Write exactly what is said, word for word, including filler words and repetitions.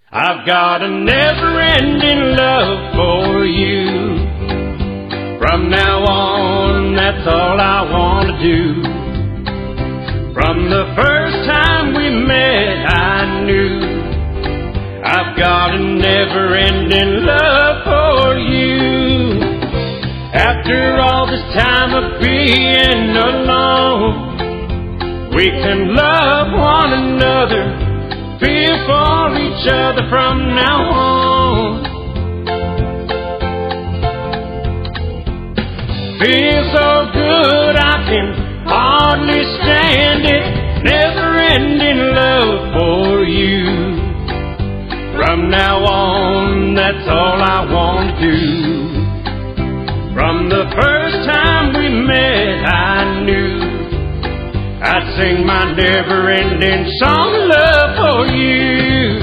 I've got a never-ending love for you. From now on, that's all I want to do. From the first time we met, I knew I've got a never-ending love for you. After all this time of being alone, we can love one another, feel for each other from now on. Feels so good I can hardly stand it. Never-ending love for you. From now on, that's all I want to do. From the first time we met, I knew I'd sing my never-ending song of love for you.